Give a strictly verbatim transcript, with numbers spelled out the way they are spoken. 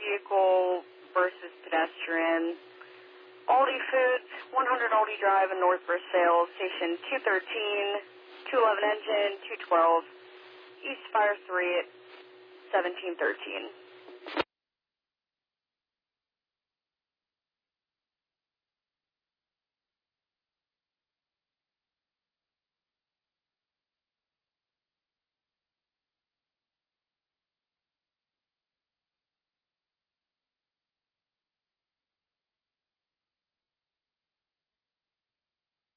vehicle versus pedestrian. Aldi Foods, one hundred Aldi Drive in North Versailles, station two thirteen, two eleven engine, two twelve, East Fire three at seventeen thirteen.